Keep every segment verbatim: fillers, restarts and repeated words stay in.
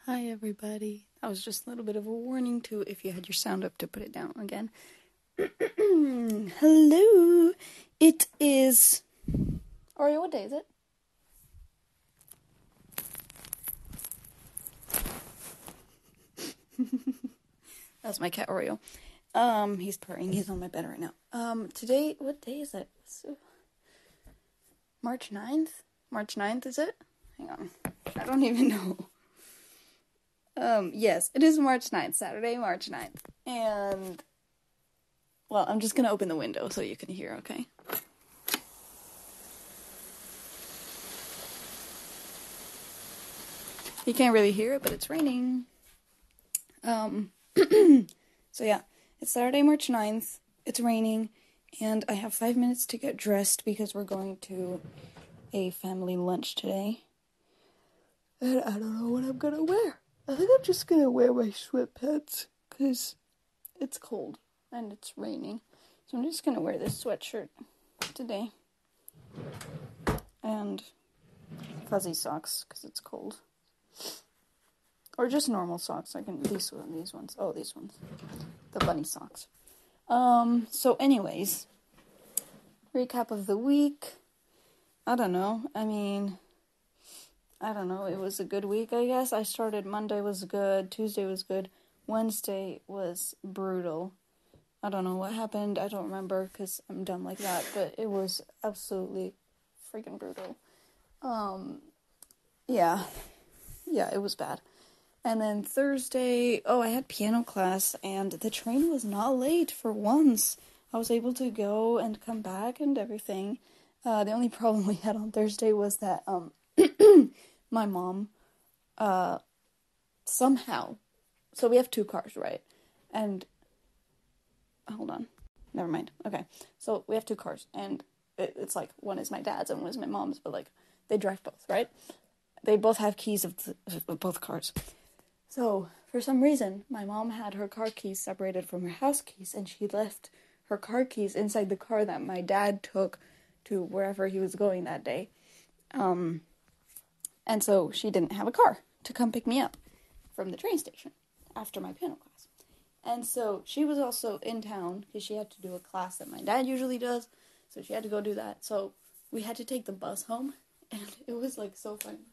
Hi everybody. That was just a little bit of a warning too if you had your sound up to put it down again. Hello. It is Oreo, what day is it? That's my cat Oreo. Um, he's purring. He's on my bed right now. Um, today, what day is it? So, March ninth? March ninth, is it? Hang on. I don't even know. Um, yes, it is March ninth, Saturday, March ninth. And, well, I'm just gonna open the window so you can hear, okay? You can't really hear it, but it's raining. Um, so yeah, it's Saturday, March ninth, it's raining, and I have five minutes to get dressed because we're going to a family lunch today. And I don't know what I'm gonna wear. I think I'm just gonna wear my sweatpants, because it's cold, and it's raining. So I'm just gonna wear this sweatshirt today. And fuzzy socks, because it's cold. Or just normal socks. I can these these ones. Oh, these ones. The bunny socks. Um, so anyways, recap of the week. I don't know. I mean, I don't know. It was a good week, I guess. I started Monday was good, Tuesday was good, Wednesday was brutal. I don't know what happened. I don't remember cuz I'm dumb like that, but it was absolutely freaking brutal. Um yeah. Yeah, it was bad. And then Thursday, oh, I had piano class, and the train was not late for once. I was able to go and come back and everything. Uh, the only problem we had on Thursday was that um, my mom, uh, somehow, so we have two cars, right? And, hold on, never mind. Okay, so we have two cars, and it, it's like, one is my dad's and one is my mom's, but like, they drive both, right? They both have keys of, the, of both cars. So, for some reason, my mom had her car keys separated from her house keys, and she left her car keys inside the car that my dad took to wherever he was going that day. Um, and so she didn't have a car to come pick me up from the train station after my piano class. And so she was also in town because she had to do a class that my dad usually does, so she had to go do that. So we had to take the bus home, and it was like so funny.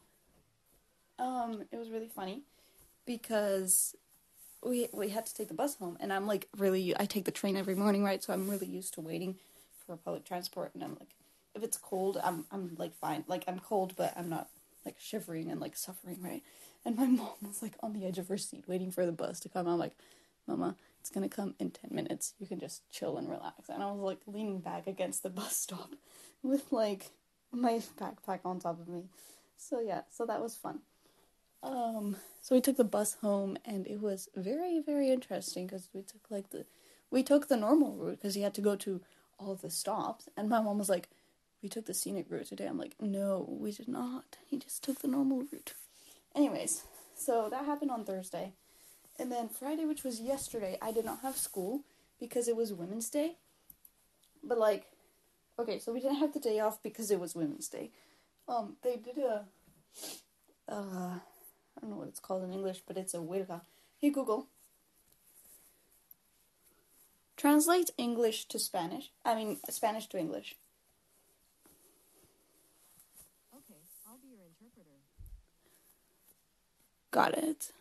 Um, it was really funny. Because we we had to take the bus home, and I'm like really, I take the train every morning, right? So I'm really used to waiting for public transport, and I'm like, if it's cold, I'm I'm like fine, like I'm cold, but I'm not like shivering and like suffering, right? And my mom was like on the edge of her seat waiting for the bus to come. I'm like, Mama, it's gonna come in ten minutes. You can just chill and relax. And I was like leaning back against the bus stop with like my backpack on top of me. So yeah, so that was fun. Um, so we took the bus home, and it was very, very interesting, because we took, like, the, we took the normal route, because you had to go to all the stops, and my mom was like, we took the scenic route today. I'm like, no, we did not. He just took the normal route. Anyways, so that happened on Thursday, and then Friday, which was yesterday, I did not have school, because it was Women's Day, but, like, okay, so we didn't have the day off because it was Women's Day. Um, they did a, uh... I don't know what it's called in English, but it's a huelga. Hey, Google. Translate English to Spanish. I mean, Spanish to English. Okay, I'll be your interpreter. Got it.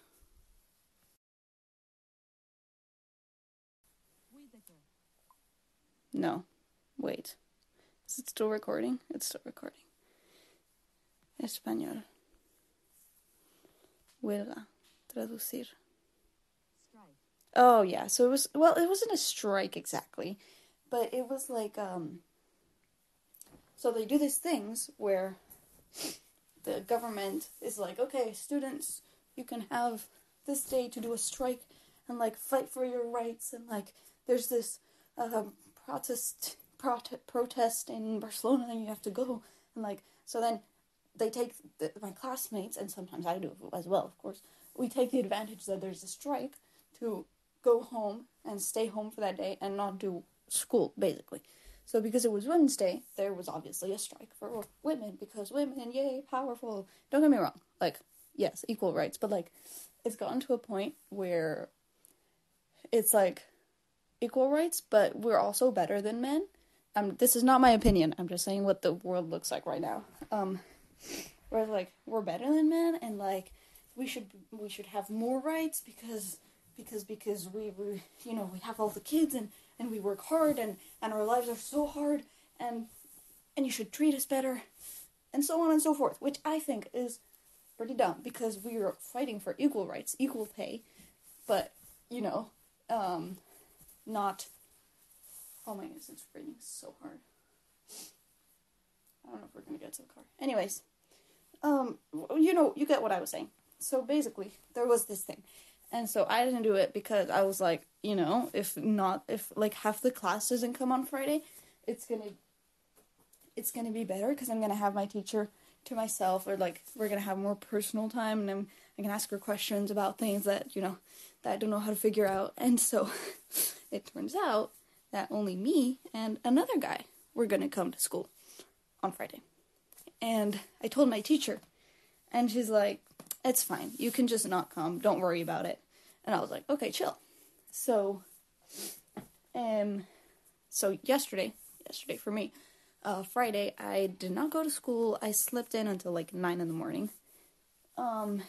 No. Wait. Is it still recording? It's still recording. Español. Huelga. Traducir. Strike. Oh, yeah. So it was, well, it wasn't a strike exactly, but it was like, um, so they do these things where the government is like, okay, students, you can have this day to do a strike and, like, fight for your rights, and, like, there's this, uh, protest, prot- protest in Barcelona, and you have to go, and, like, so then they take the, my classmates, and sometimes I do as well, of course, we take the advantage that there's a strike to go home and stay home for that day and not do school, basically. So because it was Women's Day, there was obviously a strike for women, because women, yay, powerful. Don't get me wrong, like, yes, equal rights, but, like, it's gotten to a point where it's, like, equal rights, but we're also better than men. Um, this is not my opinion. I'm just saying what the world looks like right now. Um, where, like, we're better than men, and, like, we should we should have more rights because because because we, we you know, we have all the kids, and, and we work hard, and, and our lives are so hard, and and you should treat us better, and so on and so forth, which I think is pretty dumb, because we are fighting for equal rights, equal pay, but, you know, um, not, oh my goodness, it's raining so hard. I don't know if we're gonna get to the car. Anyways, um, you know, you get what I was saying. So basically, there was this thing, and so I didn't do it because I was like, you know, if not, if, like, half the class doesn't come on Friday, it's gonna, it's gonna be better, because I'm gonna have my teacher to myself, or, like, we're gonna have more personal time, and I'm, I can ask her questions about things that, you know, that I don't know how to figure out, and so, it turns out that only me and another guy were gonna come to school on Friday, and I told my teacher, and she's like, it's fine, you can just not come, don't worry about it, and I was like, okay, chill. So, um, so yesterday, yesterday for me, Uh, Friday, I did not go to school. I slept in until, like, nine in the morning. Um,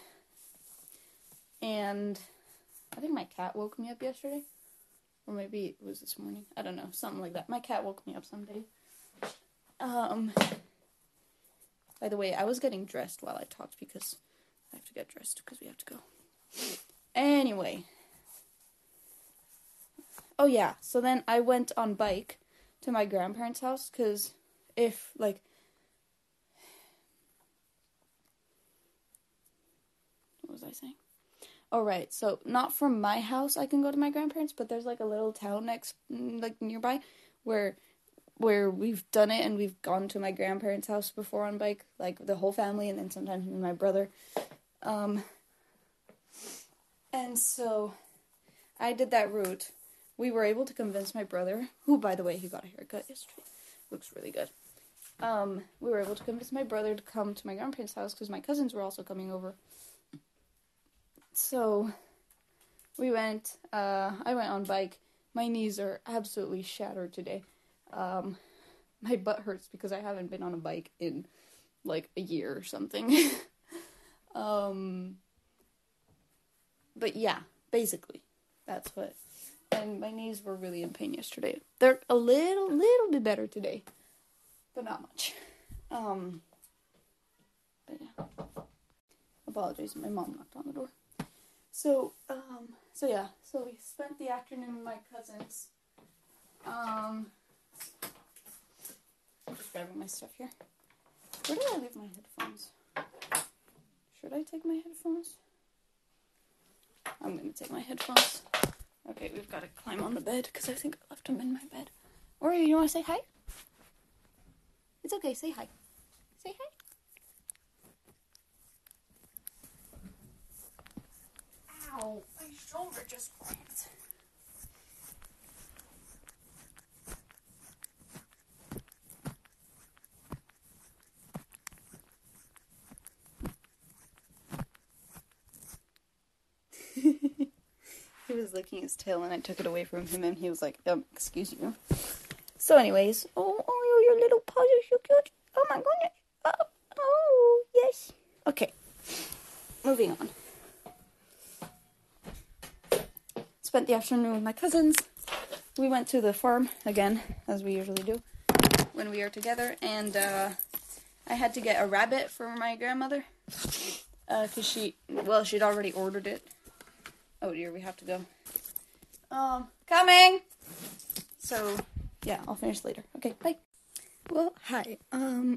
and I think my cat woke me up yesterday. Or maybe it was this morning. I don't know. Something like that. My cat woke me up someday. Um, by the way, I was getting dressed while I talked because I have to get dressed because we have to go. Anyway. Oh, yeah. So then I went on bike to my grandparents' house because if, like, what was I saying? Oh, right, so not from my house I can go to my grandparents, but there's, like, a little town next, like, nearby, where, where we've done it, and we've gone to my grandparents' house before on bike, like, the whole family, and then sometimes me and my brother, um, and so, I did that route. We were able to convince my brother, who, by the way, he got a haircut yesterday, looks really good. Um, we were able to convince my brother to come to my grandparents' house because my cousins were also coming over. So, we went, uh, I went on bike. My knees are absolutely shattered today. Um, my butt hurts because I haven't been on a bike in, like, a year or something. um, but yeah, basically, that's what, and my knees were really in pain yesterday. They're a little, little bit better today. But not much. Um, but yeah. Apologies, my mom knocked on the door. So, um, so yeah, so we spent the afternoon with my cousins. Um, I'm just grabbing my stuff here. Where did I leave my headphones? Should I take my headphones? I'm gonna take my headphones. Okay, we've got to climb on the bed, because I think I left them in my bed. Or, you want to say hi? It's okay, say hi. Say hi. Ow, my shoulder just cracked. He was licking his tail and I took it away from him and he was like, um, excuse you. So anyways, oh, oh, your little paws are so cute. Oh my goodness. Oh, oh, yes. Okay, moving on. Spent the afternoon with my cousins. We went to the farm again, as we usually do when we are together, and uh, I had to get a rabbit for my grandmother, uh, cause she, well, she'd already ordered it. Oh dear, we have to go. Um, coming! So, yeah, I'll finish later. Okay, bye. Well, hi. Um,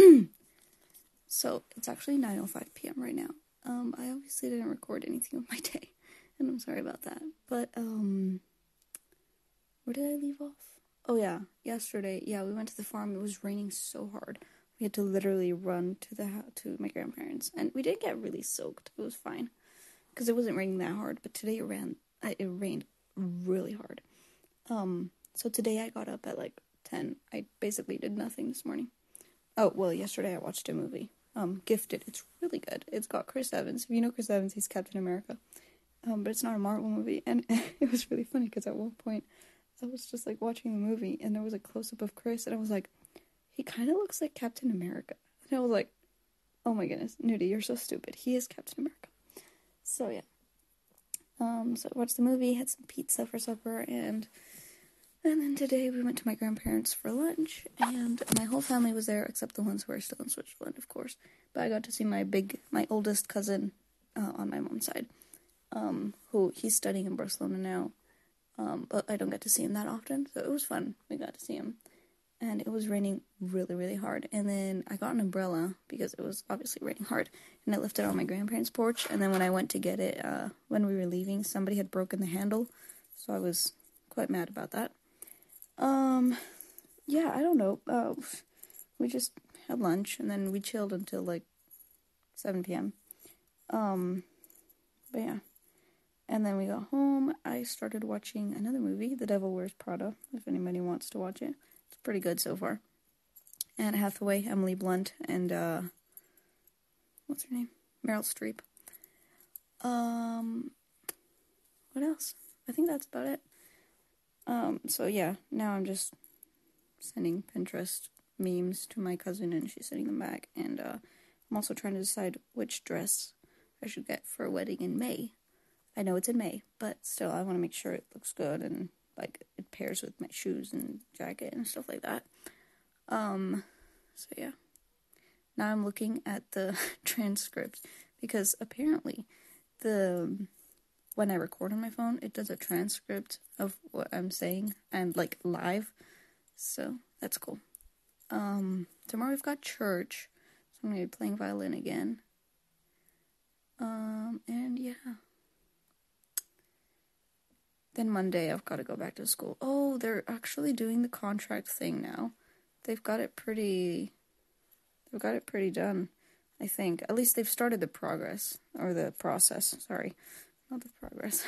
so, it's actually nine oh five p.m. right now. Um, I obviously didn't record anything of my day, and I'm sorry about that. But, um, where did I leave off? Oh, yeah, yesterday, yeah, we went to the farm. It was raining so hard. We had to literally run to the house, to my grandparents, and we did get really soaked. It was fine, because it wasn't raining that hard, but today it ran, it rained really hard. Um, so today I got up at, like, ten. I basically did nothing this morning. Oh, well, yesterday I watched a movie. um, Gifted. It's really good. It's got Chris Evans. If you know Chris Evans, he's Captain America. Um, but it's not a Marvel movie. And it was really funny because at one point I was just like watching the movie and there was a close-up of Chris and I was like, he kind of looks like Captain America. And I was like, oh my goodness, Nudie, you're so stupid. He is Captain America. So yeah. Um, so I watched the movie, had some pizza for supper, and and then today we went to my grandparents for lunch, and my whole family was there except the ones who are still in Switzerland, of course. But I got to see my big, my oldest cousin uh, on my mom's side, um, who he's studying in Barcelona now, um, but I don't get to see him that often, so it was fun. We got to see him, and it was raining really, really hard, and then I got an umbrella because it was obviously raining hard, and I left it on my grandparents' porch, and then when I went to get it, uh, when we were leaving, somebody had broken the handle, so I was quite mad about that. Um, yeah, I don't know, uh, we just had lunch, and then we chilled until, like, seven p.m., um, but yeah, and then we got home. I started watching another movie, The Devil Wears Prada, if anybody wants to watch it. It's pretty good so far. Anne Hathaway, Emily Blunt, and, uh, what's her name? Meryl Streep. Um, what else? I think that's about it. Um, so yeah, now I'm just sending Pinterest memes to my cousin, and she's sending them back, and, uh, I'm also trying to decide which dress I should get for a wedding in May. I know it's in May, but still, I want to make sure it looks good, and, like, it pairs with my shoes and jacket and stuff like that. Um, so yeah. Now I'm looking at the transcript, because apparently the when I record on my phone, it does a transcript of what I'm saying, and, like, live, so that's cool. Um, tomorrow we've got church, so I'm going to be playing violin again. Um, and yeah. Then Monday I've got to go back to school. Oh, they're actually doing the contract thing now. They've got it pretty, they've got it pretty done, I think. At least they've started the progress, or the process, sorry. Not the progress.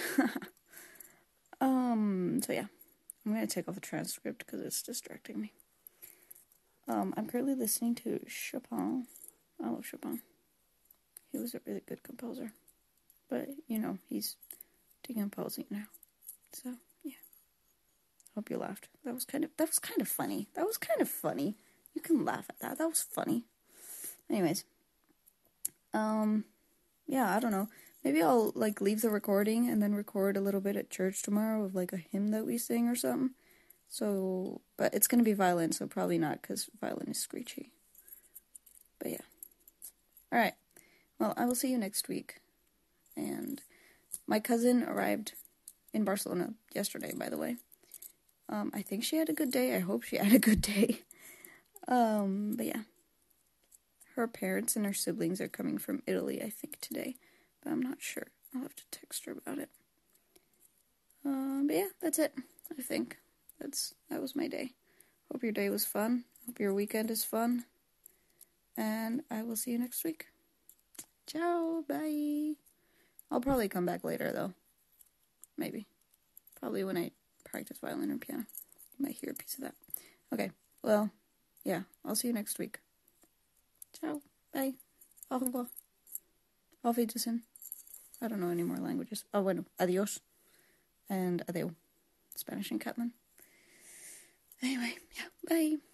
um, so yeah. I'm going to take off the transcript because it's distracting me. Um, I'm currently listening to Chopin. I love Chopin. He was a really good composer. But, you know, he's decomposing now. So, yeah. Hope you laughed. That was kind of, that was kind of funny. That was kind of funny. You can laugh at that. That was funny. Anyways. Um, yeah, I don't know. Maybe I'll, like, leave the recording and then record a little bit at church tomorrow of, like, a hymn that we sing or something. So, but it's going to be violin, so probably not, because violin is screechy. But yeah. Alright. Well, I will see you next week. And my cousin arrived in Barcelona yesterday, by the way. Um, I think she had a good day. I hope she had a good day. Um, but yeah. Her parents and her siblings are coming from Italy, I think, today. But I'm not sure. I'll have to text her about it. Um, but yeah, that's it. I think. That's that was my day. Hope your day was fun. Hope your weekend is fun. And I will see you next week. Ciao, bye. I'll probably come back later, though. Maybe. Probably when I practice violin or piano. You might hear a piece of that. Okay, well, yeah, I'll see you next week. Ciao, bye, au revoir, auf Wiedersehen. I don't know any more languages. Oh, bueno, adios, and adeu. Spanish and Catalan. Anyway, yeah, bye.